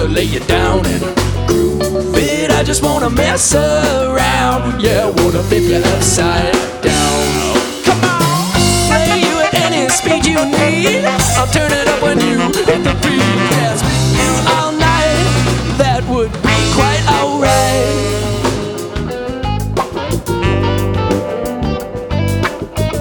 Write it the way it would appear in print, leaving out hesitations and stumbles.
wanna lay you down and groove it. I just wanna mess around. Yeah, I wanna flip you upside down. Come on, play you at any speed you need. I'll turn it up when you hit the beat. Yes.